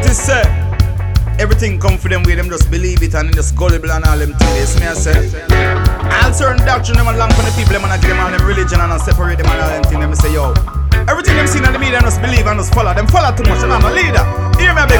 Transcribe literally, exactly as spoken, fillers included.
me say, everything come for them way, them just believe it and then just gullible and all them things. Me I say, all certain doctrine them along for the people, them and I give them all them religion and I separate them and all them things. Them say, yo, everything them see in the media, them just believe and just follow. Them follow too much and I'm a leader. Hear me, big